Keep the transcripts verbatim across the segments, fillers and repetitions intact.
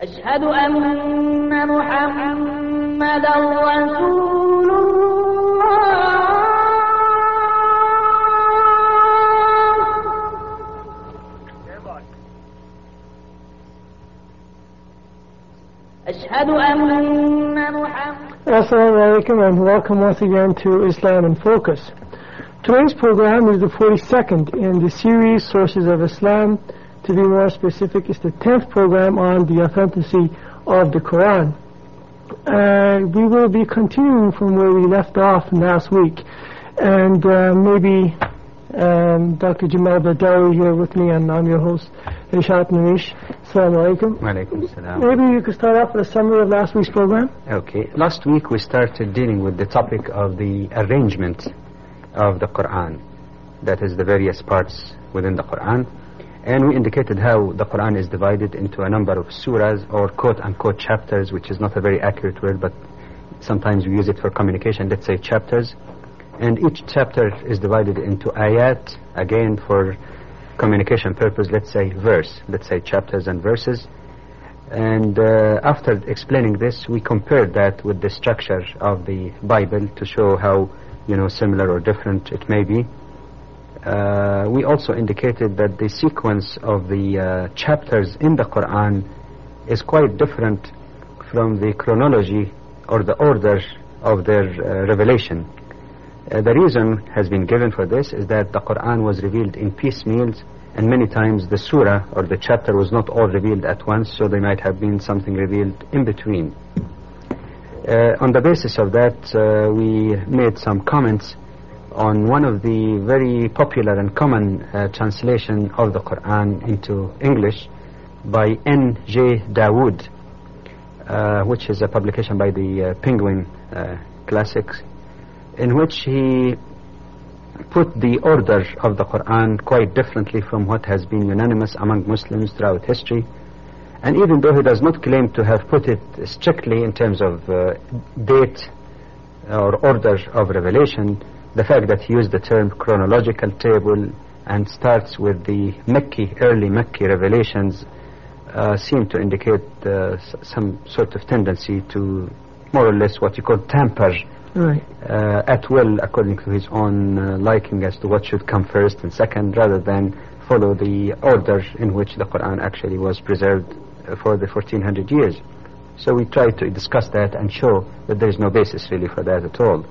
أشهد أن محمدا رسول الله أشهد أن محمدا. Assalamu alaikum and welcome once again to Islam in Focus. Today's program is the forty-second in the series Sources of Islam. To be more specific, it's the tenth program on the authenticity of the Quran. And we will be continuing from where we left off last week. And uh, maybe um, Doctor Jamal Badawi here with me, and I'm your host, Rishat Narish. Assalamu alaikum. Wa alaikum salam. Maybe you could start off with a summary of last week's program? Okay. Last week we started dealing with the topic of the arrangement of the Quran. That is the various parts within the Quran. And we indicated how the Quran is divided into a number of surahs or quote-unquote chapters, which is not a very accurate word, but sometimes we use it for communication. Let's say chapters. And each chapter is divided into ayat, again for communication purpose, let's say verse, let's say chapters and verses. And uh, after explaining this, we compared that with the structure of the Bible to show how, you know, similar or different it may be. Uh, we also indicated that the sequence of the uh, chapters in the Quran is quite different from the chronology or the order of their uh, revelation. Uh, the reason has been given for this is that the Quran was revealed in piecemeals, and many times the surah or the chapter was not all revealed at once, so there might have been something revealed in between. Uh, on the basis of that, uh, we made some comments on one of the very popular and common uh, translation of the Quran into English by N J Dawood, uh, which is a publication by the uh, Penguin uh, Classics, in which he put the order of the Quran quite differently from what has been unanimous among Muslims throughout history. And even though he does not claim to have put it strictly in terms of uh, date or order of revelation, the fact that he used the term chronological table and starts with the Mecca, early Mecca revelations uh, seem to indicate uh, some sort of tendency to more or less what you call tamper Right. Uh, at will, according to his own uh, liking as to what should come first and second, rather than follow the order in which the Quran actually was preserved uh, for the fourteen hundred years. So we tried to discuss that and show that there is no basis really for that at all.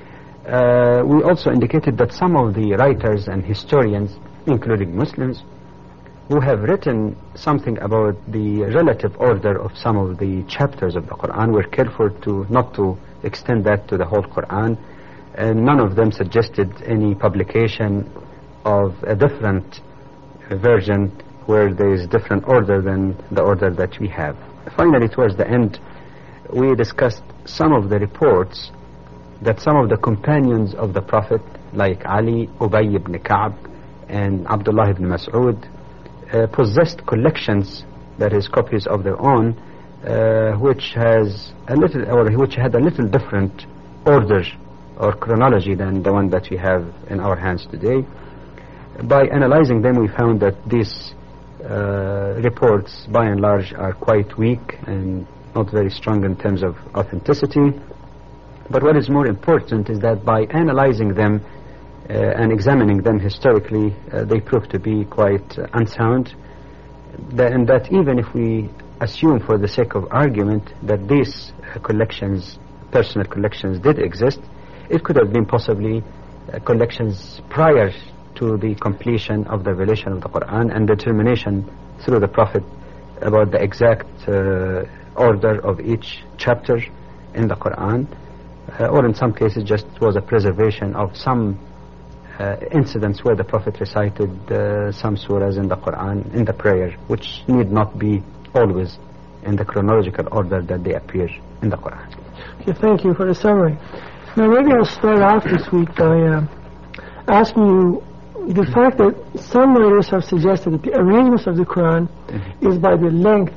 Uh, we also indicated that some of the writers and historians, including Muslims, who have written something about the relative order of some of the chapters of the Quran, were careful to not to extend that to the whole Quran, and none of them suggested any publication of a different version where there is different order than the order that we have. Finally, towards the end, we discussed some of the reports that some of the companions of the Prophet, like Ali, Ubay ibn Ka'b, and Abdullah ibn Mas'ud, uh, possessed collections, that is, copies of their own, Uh, which has a little, or which had a little different order or chronology than the one that we have in our hands today. By analyzing them, we found that these uh, reports, by and large, are quite weak and not very strong in terms of authenticity. But what is more important is that by analyzing them uh, and examining them historically, uh, they prove to be quite uh, unsound. That, and that even if we assume for the sake of argument that these uh, collections, personal collections, did exist, it could have been possibly uh, collections prior to the completion of the revelation of the Quran and determination through the Prophet about the exact uh, order of each chapter in the Quran, uh, or in some cases just was a preservation of some uh, incidents where the Prophet recited uh, some surahs in the Quran in the prayer, which need not be always in the chronological order that they appear in the Quran. Okay, thank you for the summary. Now maybe I'll start off this week by uh, asking you the fact that some writers have suggested that the arrangements of the Quran mm-hmm. is by the length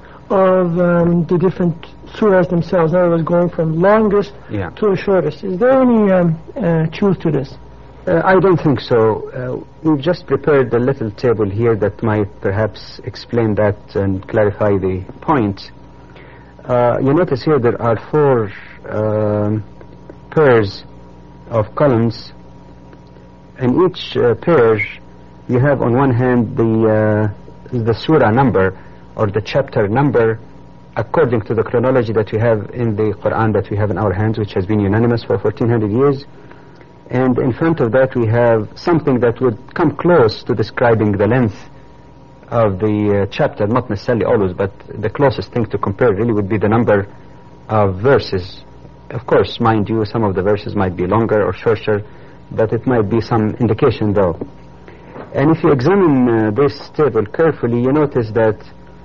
of um, the different surahs themselves. In other words, going from longest yeah. to the shortest. Is there any um, uh, truth to this? Uh, I don't think so. Uh, we've just prepared a little table here that might perhaps explain that and clarify the point. Uh, you notice here there are four um, pairs of columns. In each uh, pair, you have on one hand the uh, the surah number or the chapter number according to the chronology that we have in the Quran that we have in our hands, which has been unanimous for fourteen hundred years. And in front of that we have something that would come close to describing the length of the uh, chapter, not necessarily always, but the closest thing to compare really would be the number of verses. Of course, mind you, some of the verses might be longer or shorter, but it might be some indication though. And if you examine uh, this table carefully, you notice that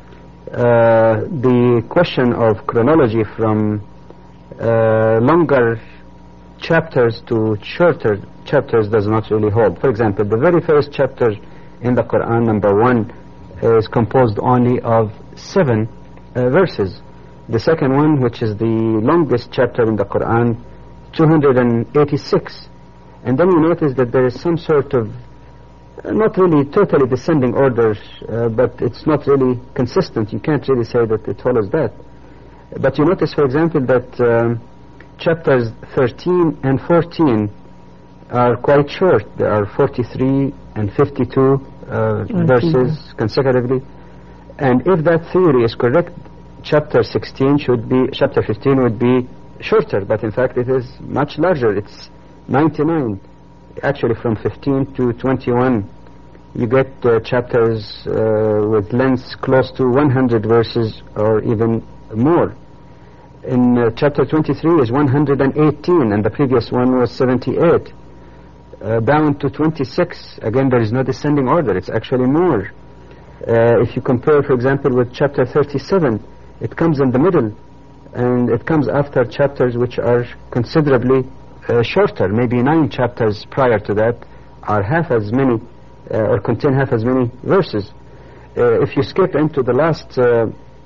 uh, the question of chronology from uh, longer chapters to shorter chapters does not really hold. For example, the very first chapter in the Quran, number one, is composed only of seven uh, verses. The second one, which is the longest chapter in the Quran, two hundred eighty-six. And then you notice that there is some sort of, uh, not really totally descending order, uh, but it's not really consistent. You can't really say that it follows that. But you notice, for example, that um, chapters thirteen and fourteen are quite short. There are forty-three and fifty-two uh, verses consecutively. And if that theory is correct, chapter sixteen should be, chapter fifteen would be shorter, but in fact it is much larger. It's ninety-nine. Actually, from fifteen to twenty-one, you get uh, chapters uh, with lengths close to one hundred verses or even more. In uh, chapter twenty-three is one hundred eighteen, and the previous one was seventy-eight. Uh, down to twenty-six, again there is no descending order, it's actually more. Uh, if you compare, for example, with chapter thirty-seven, it comes in the middle, and it comes after chapters which are considerably uh, shorter. Maybe nine chapters prior to that are half as many, uh, or contain half as many verses. Uh, if you skip into the last uh,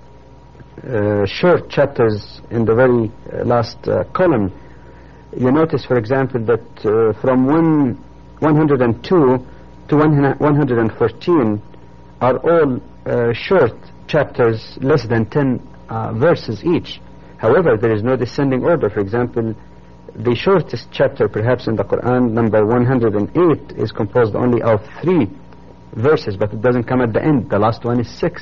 uh, short chapters in the very uh, last uh, column, you notice, for example, that uh, from one, one hundred two to one hundred fourteen are all uh, short chapters, less than ten uh, verses each. However, there is no descending order. For example, the shortest chapter perhaps in the Quran, number one hundred eight, is composed only of three verses, but it doesn't come at the end. The last one is six.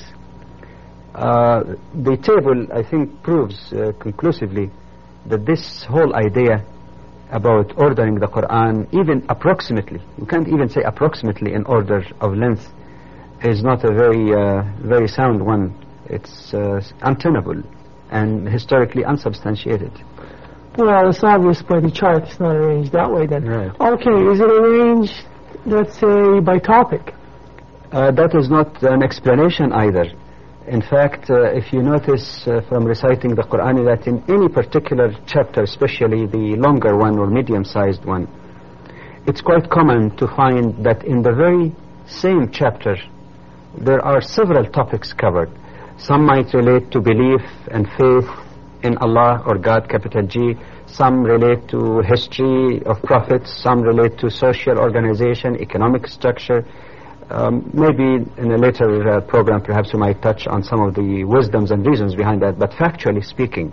Uh, the table, I think, proves uh, conclusively that this whole idea about ordering the Quran, even approximately, you can't even say approximately in order of length, is not a very uh, very sound one. It's uh, untenable and historically unsubstantiated. Well, it's obvious by the chart. It's not arranged that way then. Right. Okay, is it arranged, let's say, by topic? Uh, that is not an explanation either. In fact, uh, if you notice uh, from reciting the Quran, that in any particular chapter, especially the longer one or medium-sized one, it's quite common to find that in the very same chapter there are several topics covered. Some might relate to belief and faith in Allah or God, capital G. Some relate to history of prophets. Some relate to social organization, economic structure. Um, maybe in a later uh, program perhaps we might touch on some of the wisdoms and reasons behind that. But factually speaking,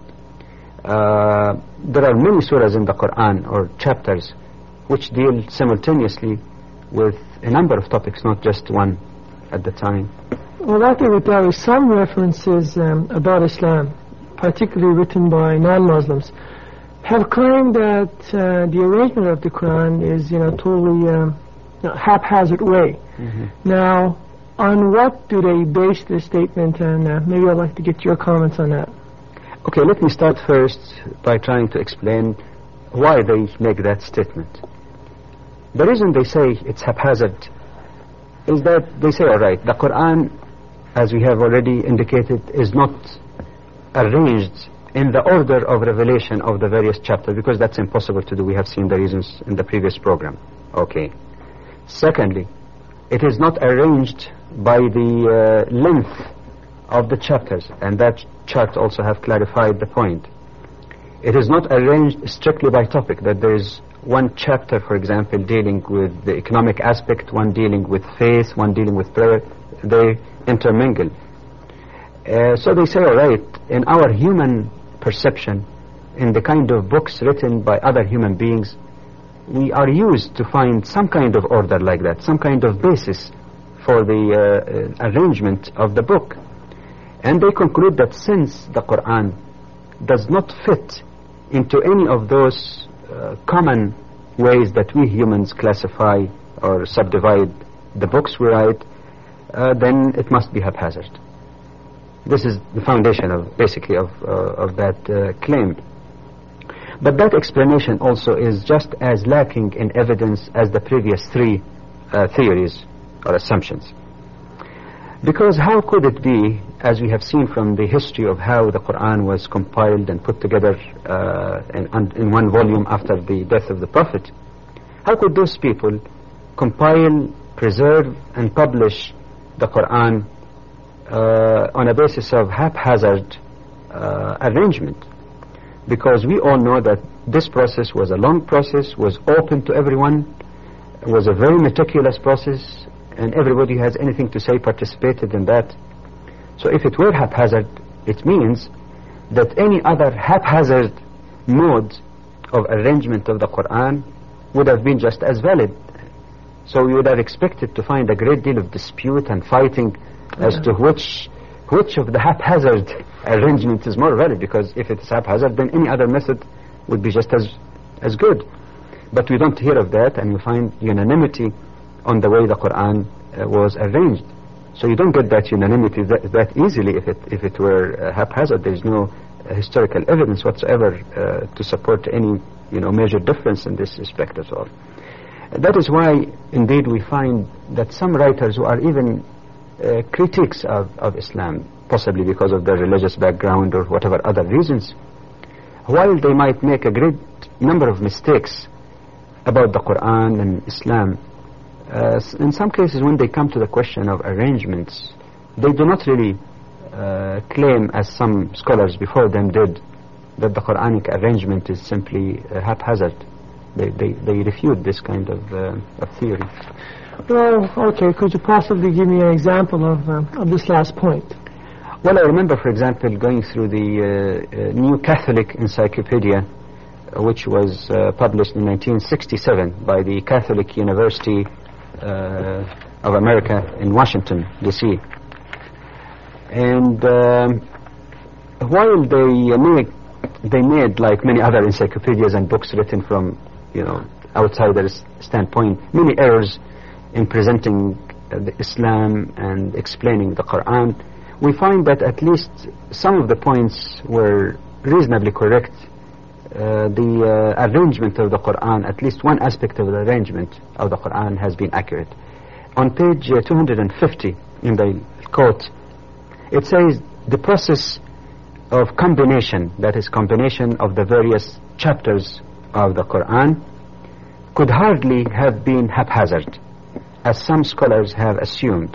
uh, there are many surahs in the Quran or chapters which deal simultaneously with a number of topics, not just one at the time. Well, I think that there are some references um, about Islam, particularly written by non-Muslims, have claimed that uh, the arrangement of the Quran is, you know, totally um, you know, haphazard way. Mm-hmm. Now, on what do they base this statement? And uh, maybe I'd like to get your comments on that. Okay, let me start first by trying to explain why they make that statement. The reason they say it's haphazard is that they say, all right, the Quran, as we have already indicated, is not arranged in the order of revelation of the various chapters, because that's impossible to do. We have seen the reasons in the previous program. Okay. Secondly, it is not arranged by the uh, length of the chapters, and that chart also have clarified the point. It is not arranged strictly by topic, that there is one chapter, for example, dealing with the economic aspect, one dealing with faith, one dealing with prayer. They intermingle. Uh, so they say, all right, in our human perception, in the kind of books written by other human beings, we are used to find some kind of order like that, some kind of basis for the uh, uh, arrangement of the book. And they conclude that since the Quran does not fit into any of those uh, common ways that we humans classify or subdivide the books we write, uh, then it must be haphazard. This is the foundation of basically of, uh, of that uh, claim. But that explanation also is just as lacking in evidence as the previous three uh, theories or assumptions. Because how could it be, as we have seen from the history of how the Quran was compiled and put together uh, in, in one volume after the death of the Prophet, how could those people compile, preserve and publish the Quran uh, on a basis of haphazard uh, arrangement? Because we all know that this process was a long process, was open to everyone, was a very meticulous process, and everybody who has anything to say participated in that. So if it were haphazard, it means that any other haphazard mode of arrangement of the Quran would have been just as valid. So we would have expected to find a great deal of dispute and fighting as yeah. to which which of the haphazard arrangement is more valid, because if it's haphazard, then any other method would be just as as good. But we don't hear of that, and we find unanimity on the way the Quran uh, was arranged. So you don't get that unanimity that, that easily if it if it were uh, haphazard. There is no uh, historical evidence whatsoever uh, to support any you know major difference in this respect at all. That is why, indeed, we find that some writers who are even uh, critics of, of Islam, possibly because of their religious background or whatever other reasons, while they might make a great number of mistakes about the Quran and Islam, uh, in some cases when they come to the question of arrangements, they do not really uh, claim, as some scholars before them did, that the Quranic arrangement is simply uh, haphazard. They, they, they refute this kind of, uh, of theory. Well, okay, could you possibly give me an example of, uh, of this last point? Well, I remember, for example, going through the uh, uh, New Catholic Encyclopedia, uh, which was uh, published in nineteen sixty-seven by the Catholic University uh, of America in Washington, D C And um, while they uh, made, they made, like many other encyclopedias and books written from, you know, outsiders' standpoint, many errors in presenting uh, the Islam and explaining the Quran, we find that at least some of the points were reasonably correct. Uh, the uh, arrangement of the Quran, at least one aspect of the arrangement of the Quran has been accurate. On page uh, two hundred fifty in the quote, it says the process of combination, that is combination of the various chapters of the Quran, could hardly have been haphazard, as some scholars have assumed.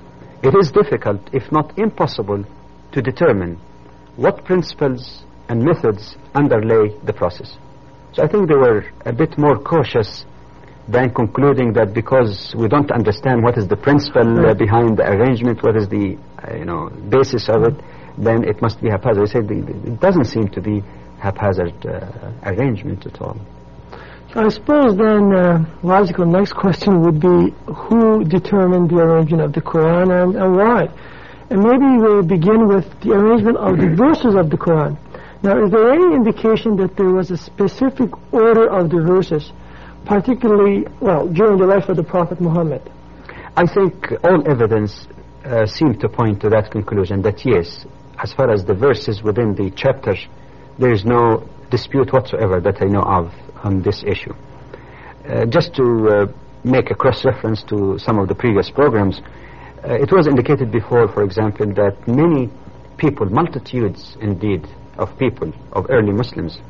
It is difficult, if not impossible, to determine what principles and methods underlay the process. So I think they were a bit more cautious than concluding that because we don't understand what is the principle uh, behind the arrangement, what is the uh, you know basis of it, then it must be haphazard. I said it doesn't seem to be haphazard uh, arrangement at all. So I suppose then uh, logical next question would be who determined the arrangement of the Quran and, and why? And maybe we'll begin with the arrangement of the verses of the Quran. Now, is there any indication that there was a specific order of the verses, particularly, well, during the life of the Prophet Muhammad? I think all evidence uh, seemed to point to that conclusion, that yes, as far as the verses within the chapters, there is no dispute whatsoever that I know of on this issue. Uh, just to uh, make a cross-reference to some of the previous programs, uh, it was indicated before, for example, that many people, multitudes indeed of people, of early Muslims,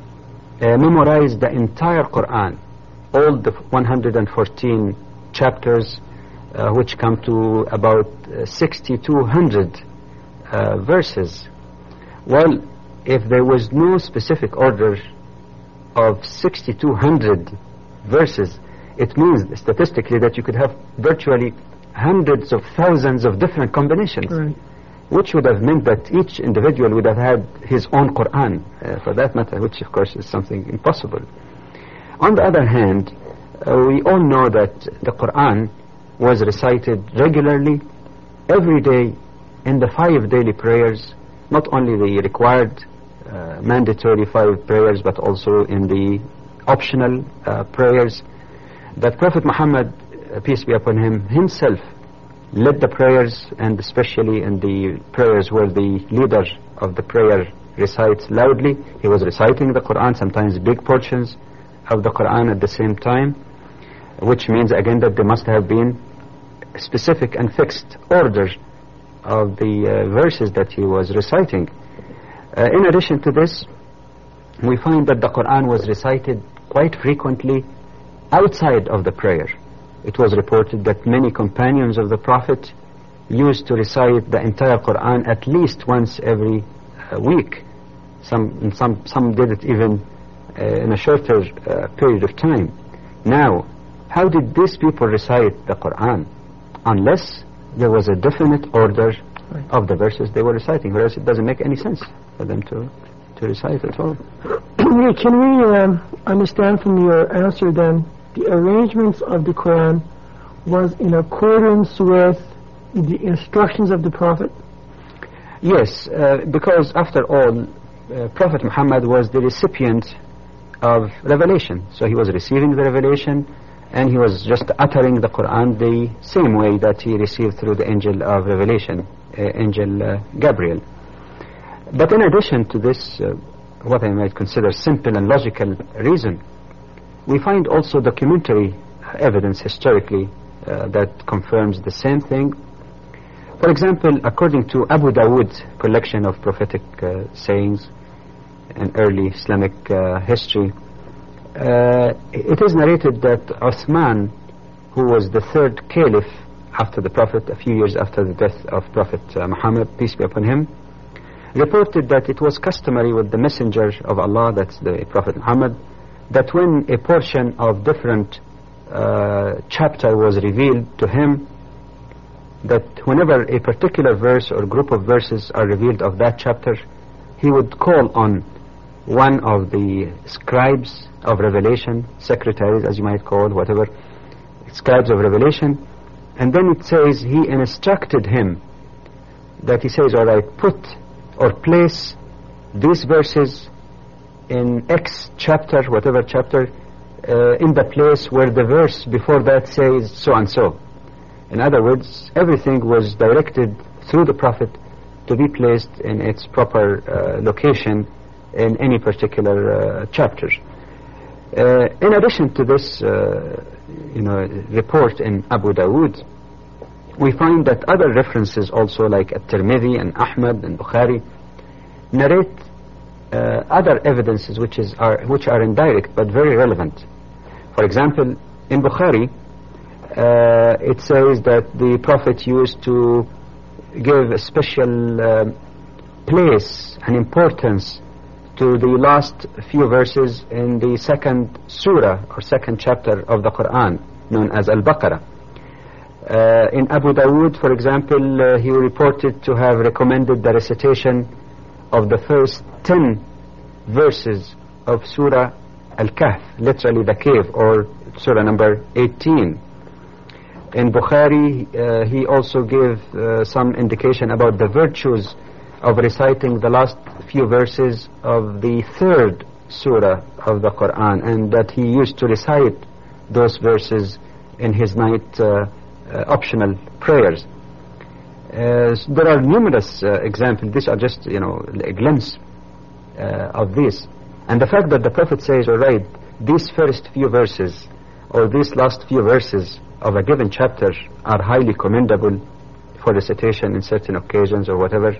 uh, memorized the entire Quran, all the one hundred fourteen chapters, uh, which come to about uh, sixty-two hundred uh, verses. Well, if there was no specific order of sixty-two hundred verses, it means statistically that you could have virtually hundreds of thousands of different combinations, Right. which would have meant that each individual would have had his own Quran, uh, for that matter, which of course is something impossible. On the other hand, uh, we all know that the Quran was recited regularly every day in the five daily prayers, not only the required uh, mandatory five prayers, but also in the optional uh, prayers. That Prophet Muhammad, uh, peace be upon him, himself led the prayers, and especially in the prayers where the leader of the prayer recites loudly. He was reciting the Quran, sometimes big portions of the Quran at the same time, which means again that there must have been specific and fixed order of the uh, verses that he was reciting. Uh, in addition to this, we find that the Quran was recited quite frequently outside of the prayer. It was reported that many companions of the Prophet used to recite the entire Quran at least once every uh, week. Some, some, some did it even uh, in a shorter uh, period of time. Now, how did these people recite the Quran? Unless there was a definite order Right. of the verses they were reciting, whereas it doesn't make any sense for them to, to recite at all. Can we um, understand from your answer then, the arrangements of the Quran was in accordance with the instructions of the Prophet? Yes, uh, because after all, uh, Prophet Muhammad was the recipient of revelation. So he was receiving the revelation, and he was just uttering the Quran the same way that he received through the angel of revelation, uh, angel uh, Gabriel. But in addition to this, uh, what I might consider simple and logical reason, we find also documentary evidence historically uh, that confirms the same thing. For example, according to Abu Dawood's collection of prophetic uh, sayings in early Islamic uh, history, uh, it is narrated that Uthman, who was the third caliph after the Prophet, a few years after the death of Prophet uh, Muhammad, peace be upon him, reported that it was customary with the messenger of Allah, that's the Prophet Muhammad, that when a portion of different uh, chapter was revealed to him, that whenever a particular verse or group of verses are revealed of that chapter, he would call on one of the scribes of revelation, secretaries as you might call, whatever, scribes of revelation, and then it says he instructed him that he says, all right, put or place these verses in X chapter, whatever chapter, uh, in the place where the verse before that says so and so. In other words, everything was directed through the Prophet to be placed in its proper uh, location in any particular uh, chapter. Uh, in addition to this, uh, you know, report in Abu Dawood, we find that other references also, like At-Tirmidhi and Ahmad and Bukhari, narrate uh, other evidences which is are which are indirect but very relevant. For example, in Bukhari, uh, it says that the Prophet used to give a special uh, place and importance to the last few verses in the second surah or second chapter of the Quran, known as Al-Baqarah. Uh, in Abu Dawood, for example, uh, he reported to have recommended the recitation of the first ten verses of Surah Al-Kahf, literally the cave, or Surah number eighteen. In Bukhari, uh, he also gave uh, some indication about the virtues of reciting the last few verses of the third surah of the Quran, and that he used to recite those verses in his night uh, uh, optional prayers. Uh, there are numerous uh, examples. These are just, you know, a glimpse uh, of this. And the fact that the Prophet says, all right, these first few verses or these last few verses of a given chapter are highly commendable for recitation in certain occasions or whatever,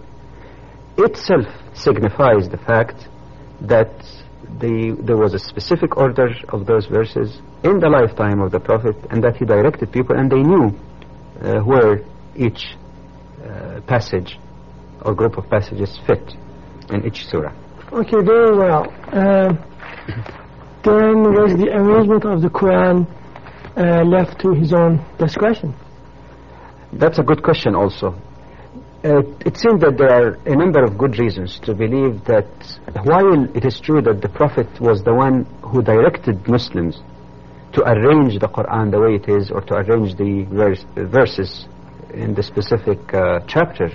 itself signifies the fact that the, there was a specific order of those verses in the lifetime of the Prophet, and that he directed people, and they knew uh, where each uh, passage or group of passages fit in each surah. Okay, very well. Uh, then was the arrangement of the Quran uh, left to his own discretion? That's a good question also. Uh, it seems that there are a number of good reasons to believe that while it is true that the Prophet was the one who directed Muslims to arrange the Quran the way it is, or to arrange the verse, verses in the specific uh, chapter,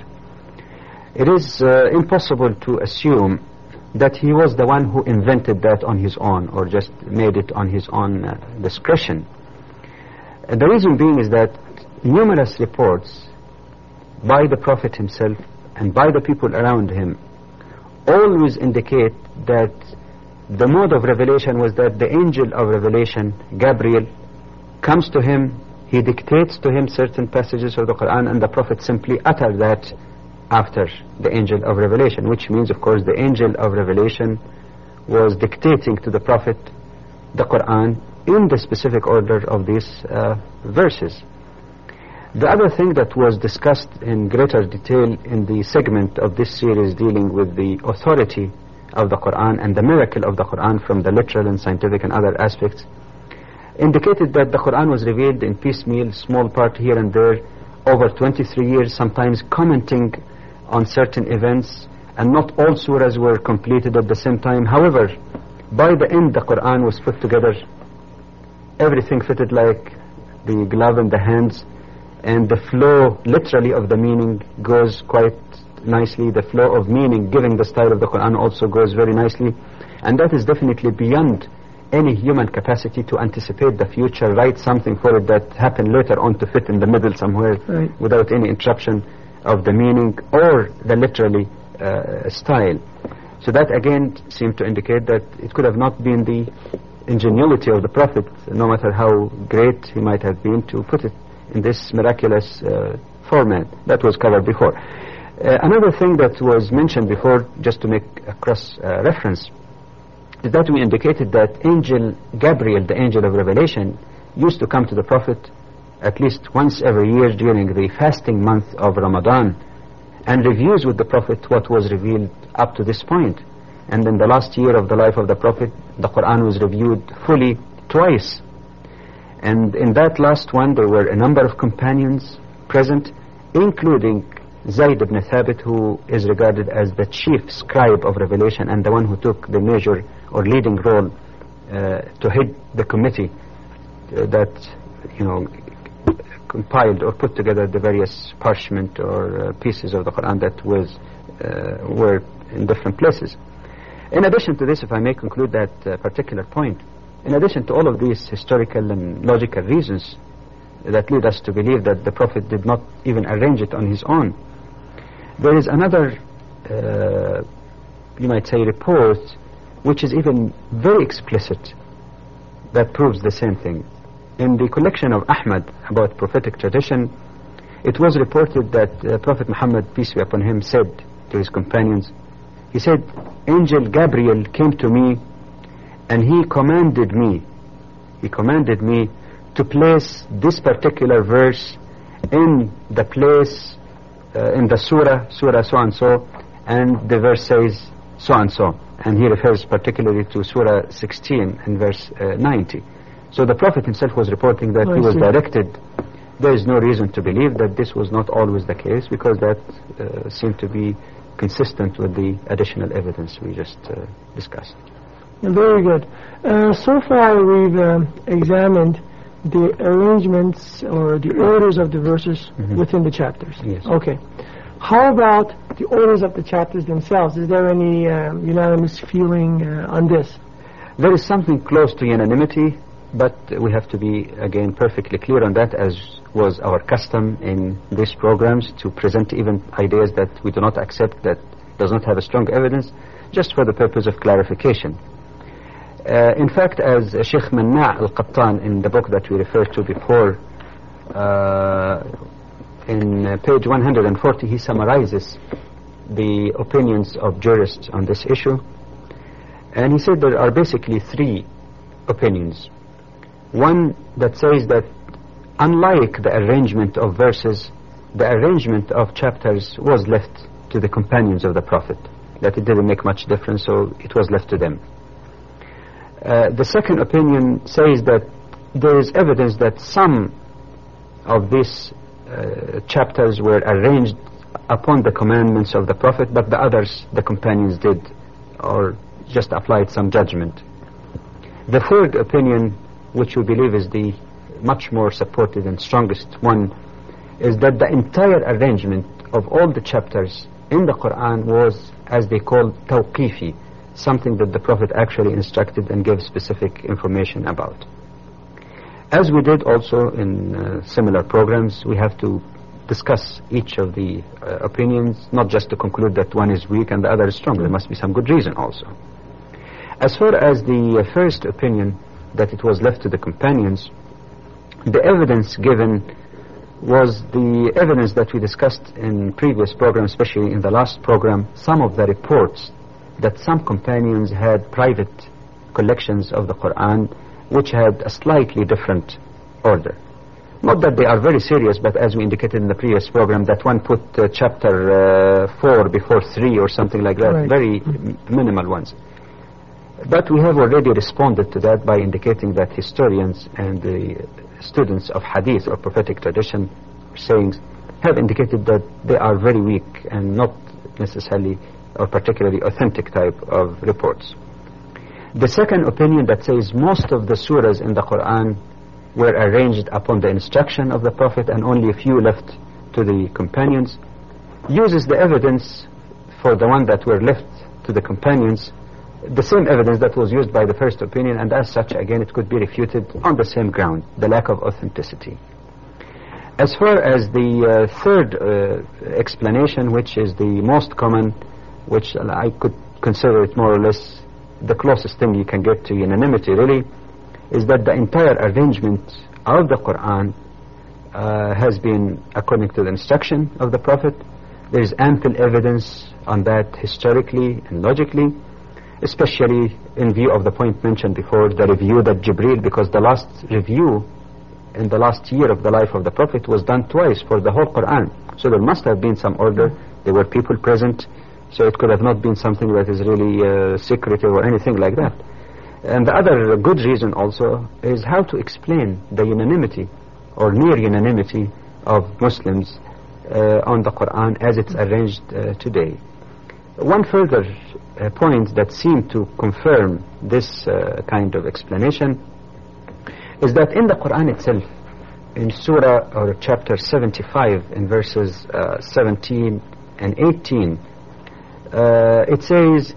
it is uh, impossible to assume that he was the one who invented that on his own, or just made it on his own uh, discretion. Uh, the reason being is that numerous reports by the Prophet himself and by the people around him always indicate that the mode of revelation was that the angel of revelation, Gabriel, comes to him, he dictates to him certain passages of the Quran, and the Prophet simply utters that after the angel of revelation, which means, of course, the angel of revelation was dictating to the Prophet the Quran in the specific order of these uh, verses. The other thing that was discussed in greater detail in the segment of this series dealing with the authority of the Quran and the miracle of the Quran from the literal and scientific and other aspects indicated that the Quran was revealed in piecemeal, small part here and there, over twenty-three years, sometimes commenting on certain events, and not all surahs were completed at the same time. However, by the end the Quran was put together, everything fitted like the glove in the hands, and the flow literally of the meaning goes quite nicely. The flow of meaning given the style of the Quran also goes very nicely, and that is definitely beyond any human capacity to anticipate the future, write something for it that happened later on to fit in the middle somewhere, right, without any interruption of the meaning or the literally uh, style. So that again seemed to indicate that it could have not been the ingenuity of the Prophet, no matter how great he might have been, to put it in this miraculous uh, format that was covered before. Uh, another thing that was mentioned before, just to make a cross uh, reference, is that we indicated that angel Gabriel, the angel of revelation, used to come to the Prophet at least once every year during the fasting month of Ramadan, and reviews with the Prophet what was revealed up to this point. And in the last year of the life of the Prophet, the Quran was reviewed fully twice. And in that last one, there were a number of companions present, including Zayd ibn Thabit, who is regarded as the chief scribe of revelation and the one who took the major or leading role uh, to head the committee uh, that, you know, compiled or put together the various parchment or uh, pieces of the Quran that was uh, were in different places. In addition to this, if I may conclude that uh, particular point, in addition to all of these historical and logical reasons that lead us to believe that the Prophet did not even arrange it on his own, there is another, uh, you might say, report which is even very explicit that proves the same thing. In the collection of Ahmad about prophetic tradition, it was reported that uh, Prophet Muhammad, peace be upon him, said to his companions, he said, Angel Gabriel came to me and he commanded me, he commanded me to place this particular verse in the place, uh, in the surah, surah so and so, and the verse says so and so. And he refers particularly to surah sixteen and verse uh, ninety. So the Prophet himself was reporting that oh, he was see. directed. There is no reason to believe that this was not always the case, because that uh, seemed to be consistent with the additional evidence we just uh, discussed. Very good. Uh, so far we've uh, examined the arrangements or the orders of the verses mm-hmm. within the chapters. Yes. Okay. How about the orders of the chapters themselves? Is there any um, unanimous feeling uh, on this? There is something close to unanimity, but we have to be, again, perfectly clear on that, as was our custom in these programs, to present even ideas that we do not accept, that does not have a strong evidence, just for the purpose of clarification. Uh, in fact, as Sheikh Manna' al-Qattan, in the book that we referred to before, uh, in uh, page one hundred forty, he summarizes the opinions of jurists on this issue, and he said there are basically three opinions. One that says that unlike the arrangement of verses, the arrangement of chapters was left to the companions of the Prophet, that it didn't make much difference, so it was left to them. Uh, the second opinion says that there is evidence that some of these uh, chapters were arranged upon the commandments of the Prophet, but the others the companions did, or just applied some judgment. The third opinion, which we believe is the much more supported and strongest one, is that the entire arrangement of all the chapters in the Quran was, as they call, tawqifi, something that the Prophet actually instructed and gave specific information about. As we did also in uh, similar programs, we have to discuss each of the uh, opinions, not just to conclude that one is weak and the other is strong. There must be some good reason also. As far as the uh, first opinion, that it was left to the companions, the evidence given was the evidence that we discussed in previous programs, especially in the last program, some of the reports that some companions had private collections of the Quran which had a slightly different order. Not that they are very serious, but as we indicated in the previous program, that one put uh, chapter uh, four before three or something like that, right. Very m- minimal ones. But we have already responded to that by indicating that historians and the students of hadith or prophetic tradition sayings have indicated that they are very weak and not necessarily or particularly authentic type of reports. The second opinion that says most of the surahs in the Quran were arranged upon the instruction of the Prophet and only a few left to the companions uses the evidence for the one that were left to the companions, the same evidence that was used by the first opinion, and as such again it could be refuted on the same ground, the lack of authenticity. As far as the uh, third uh, explanation, which is the most common, which I could consider it more or less the closest thing you can get to unanimity really, is that the entire arrangement of the Quran uh, has been according to the instruction of the Prophet. There is ample evidence on that historically and logically, especially in view of the point mentioned before, the review that Jibreel, because the last review in the last year of the life of the Prophet was done twice for the whole Quran. So there must have been some order. There were people present, so it could have not been something that is really uh, secretive or anything like that. And the other good reason also is how to explain the unanimity or near unanimity of Muslims uh, on the Quran as it's arranged uh, today. One further uh, point that seemed to confirm this uh, kind of explanation is that in the Quran itself, in Surah or chapter seventy-five, in verses uh, seventeen and eighteen, uh, it says,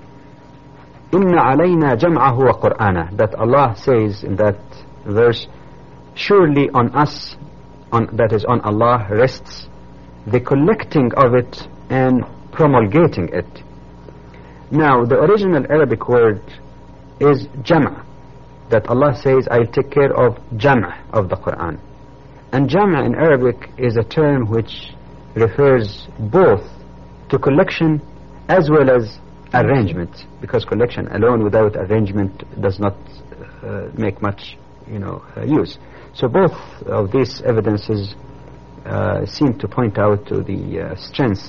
"Inna alayna jam'ahu wa Qur'ana," that Allah says in that verse, surely on us, on, that is on Allah, rests the collecting of it and promulgating it. Now, the original Arabic word is jam', that Allah says, I'll take care of jam' of the Quran. And jam' in Arabic is a term which refers both to collection as well as arrangement, because collection alone without arrangement does not uh, make much, you know, uh, use. So both of these evidences uh, seem to point out to the uh, strength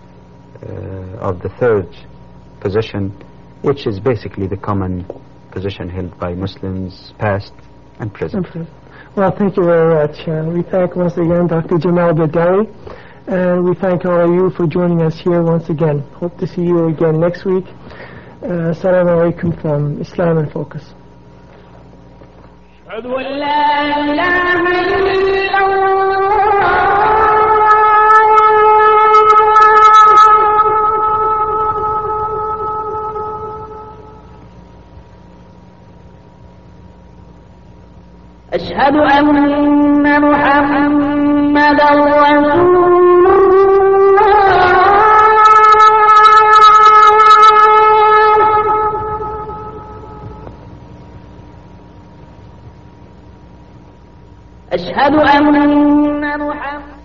uh, of the third position, which is basically the common position held by Muslims past and present. Well, thank you very much. Uh, we thank once again Doctor Jamal Badawi, and we thank all of you for joining us here once again. Hope to see you again next week. Uh, Assalamu alaikum from Islam in Focus. أشهد أن محمدا رسول أشهد أن محمدا